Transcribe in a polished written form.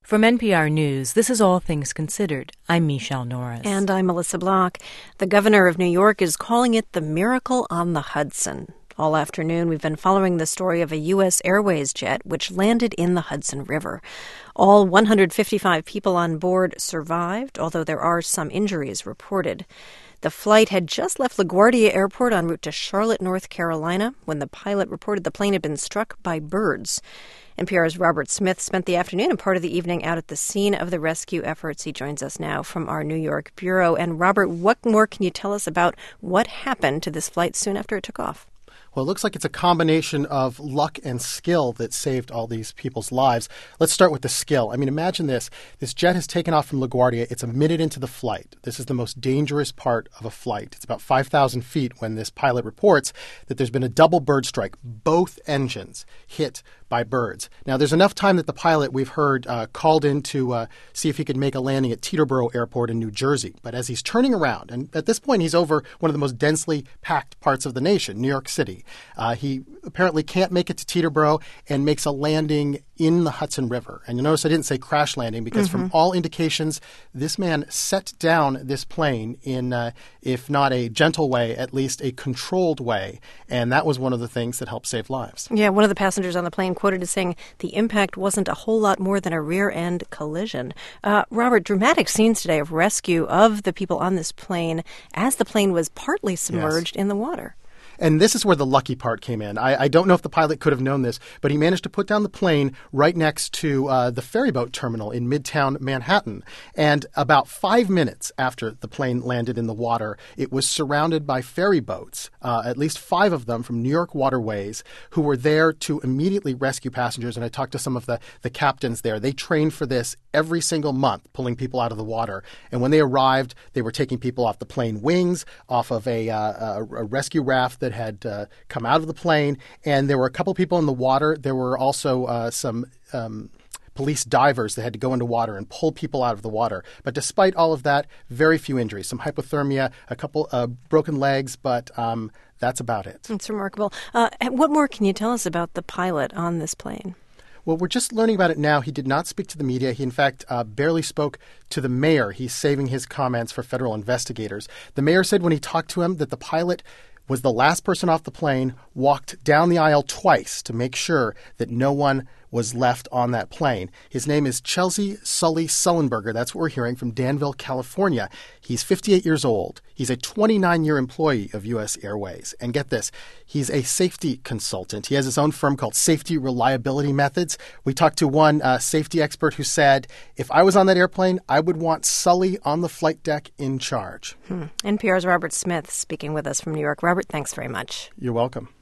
From NPR News, this is All Things Considered. I'm Michelle Norris. And I'm Melissa Block. The governor of New York is calling it the miracle on the Hudson. All afternoon, we've been following the story of a U.S. Airways jet which landed in the Hudson River. All 155 people on board survived, although there are some injuries reported. The flight had just left LaGuardia Airport en route to Charlotte, North Carolina, when the pilot reported the plane had been struck by birds. NPR's Robert Smith spent the afternoon and part of the evening out at the scene of the rescue efforts. He joins us now from our New York bureau. And Robert, what more can you tell us about what happened to this flight soon after it took off? Well, it looks like it's a combination of luck and skill that saved all these people's lives. Let's start with the skill. I mean, imagine this. This jet has taken off from LaGuardia. It's a minute into the flight. This is the most dangerous part of a flight. It's about 5,000 feet when this pilot reports that there's been a double bird strike. Both engines hit by birds. Now, there's enough time that the pilot, we've heard, called in to see if he could make a landing at Teterboro Airport in New Jersey. But as he's turning around, and at this point he's over one of the most densely packed parts of the nation, New York City, he apparently can't make it to Teterboro and makes a landing in the Hudson River. And you notice I didn't say crash landing because from all indications, this man set down this plane in, if not a gentle way, at least a controlled way. And that was one of the things that helped save lives. Yeah, one of the passengers on the plane quoted as saying the impact wasn't a whole lot more than a rear-end collision. Robert, dramatic scenes today of rescue of the people on this plane as the plane was partly submerged in the water. And this is where the lucky part came in. I don't know if the pilot could have known this, but he managed to put down the plane right next to the ferryboat terminal in Midtown Manhattan. And about 5 minutes after the plane landed in the water, it was surrounded by ferry boats, at least 5 of them from New York Waterways, who were there to immediately rescue passengers. And I talked to some of the captains there. They trained for this every single month, pulling people out of the water. And when they arrived, they were taking people off the plane wings, off of a rescue raft that had come out of the plane, and there were a couple people in the water. There were also some police divers that had to go into water and pull people out of the water. But despite all of that, very few injuries, some hypothermia, a couple broken legs, but that's about it. It's remarkable. What more can you tell us about the pilot on this plane? Well, we're just learning about it now. He did not speak to the media. He, in fact, barely spoke to the mayor. He's saving his comments for federal investigators. The mayor said when he talked to him that the pilot was the last person off the plane, walked down the aisle twice to make sure that no one was left on that plane. His name is Chelsea Sully Sullenberger. That's what we're hearing from Danville, California. He's 58 years old. He's a 29-year employee of U.S. Airways. And get this, he's a safety consultant. He has his own firm called Safety Reliability Methods. We talked to one safety expert who said, if I was on that airplane, I would want Sully on the flight deck in charge. NPR's Robert Smith speaking with us from New York. Robert, thanks very much. You're welcome.